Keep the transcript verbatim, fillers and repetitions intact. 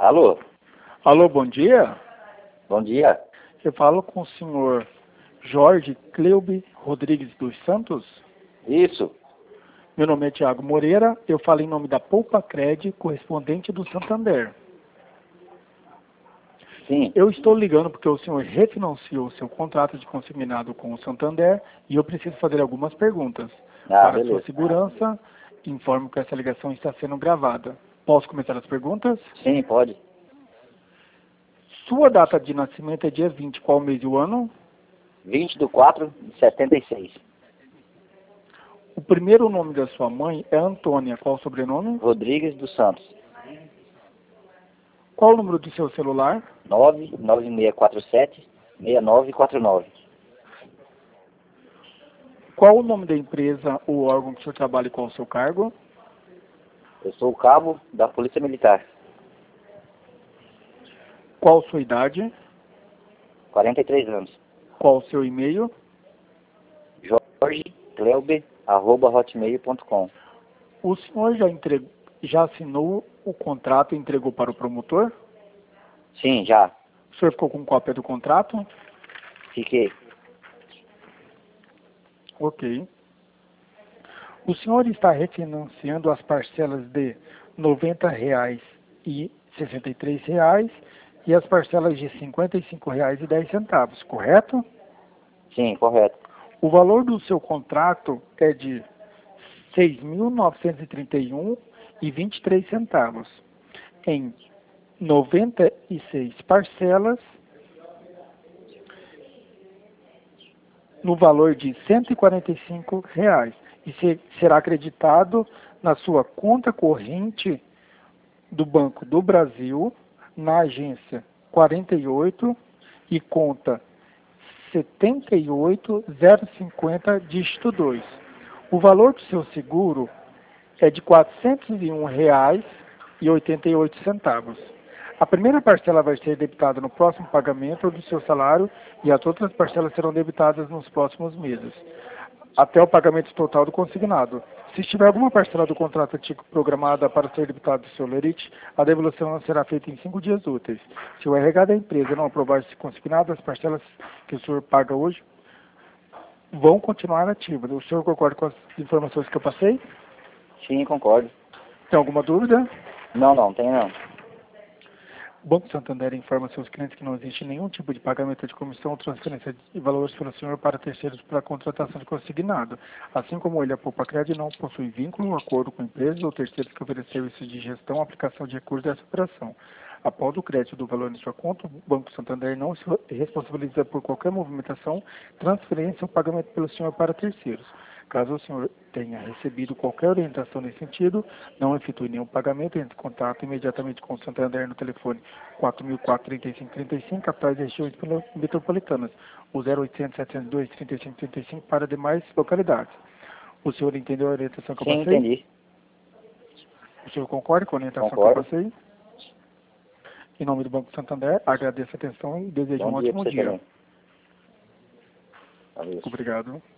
Alô? Alô, bom dia. Bom dia. Eu falo com o senhor Jorge Cleube Rodrigues dos Santos. Isso. Meu nome é Tiago Moreira, eu falo em nome da Poupa Cred, correspondente do Santander. Sim. Eu estou ligando porque o senhor refinanciou seu contrato de consignado com o Santander e eu preciso fazer algumas perguntas. Ah, Para beleza. sua segurança, informo que essa ligação está sendo gravada. Posso começar as perguntas? Sim, pode. Sua data de nascimento é dia vinte, qual mês e o ano? vinte de quatro de setenta e seis. O primeiro nome da sua mãe é Antônia, qual o sobrenome? Rodrigues dos Santos. Qual o número do seu celular? nove nove seis quatro sete seis nove quatro nove. Qual o nome da empresa ou órgão que o senhor trabalha e qual o seu cargo? Eu sou o cabo da Polícia Militar. Qual sua idade? quarenta e três anos. Qual o seu e-mail? jorge cleube arroba hotmail ponto com. O senhor já, entregou, já assinou o contrato e entregou para o promotor? Sim, já. O senhor ficou com cópia do contrato? Fiquei. Ok. O senhor está refinanciando as parcelas de noventa reais e sessenta e três reais e as parcelas de cinquenta e cinco reais e dez centavos, correto? Sim, correto. O valor do seu contrato é de seis mil novecentos e trinta e um reais e vinte e três centavos em noventa e seis parcelas no valor de cento e quarenta e cinco reais e se, será acreditado na sua conta corrente do Banco do Brasil na agência quarenta e oito e conta setenta e oito zero cinquenta dígito dois. O valor do seu seguro é de quatrocentos e um reais e oitenta e oito centavos. A primeira parcela vai ser debitada no próximo pagamento do seu salário e as outras parcelas serão debitadas nos próximos meses, até o pagamento total do consignado. Se tiver alguma parcela do contrato antigo programada para ser debitada do seu lerite, a devolução será feita em cinco dias úteis. Se o R H da empresa não aprovar esse consignado, as parcelas que o senhor paga hoje vão continuar ativas. O senhor concorda com as informações que eu passei? Sim, concordo. Tem alguma dúvida? Não, não, tem não. O Banco Santander informa seus clientes que não existe nenhum tipo de pagamento de comissão ou transferência de valores pelo senhor para terceiros para a contratação de consignado. Assim como ele, a Poupa Cred não possui vínculo, acordo com empresas ou terceiros que oferecem serviços de gestão, aplicação de recursos dessa operação. Após o crédito do valor em sua conta, o Banco Santander não se responsabiliza por qualquer movimentação, transferência ou pagamento pelo senhor para terceiros. Caso o senhor tenha recebido qualquer orientação nesse sentido, não efetue nenhum pagamento, entre em contato imediatamente com o Santander no telefone quatro mil quatrocentos e trinta e cinco trinta e cinco, capitais e regiões metropolitanas, o zero oitocentos, setecentos e dois, trinta e cinco trinta e cinco para demais localidades. O senhor entendeu a orientação que eu Sim, passei? entendi. O senhor concorda com a orientação Concordo. que eu passei? Em nome do Banco Santander, agradeço a atenção e desejo Bom um dia ótimo para você dia. também. Valeu. Obrigado.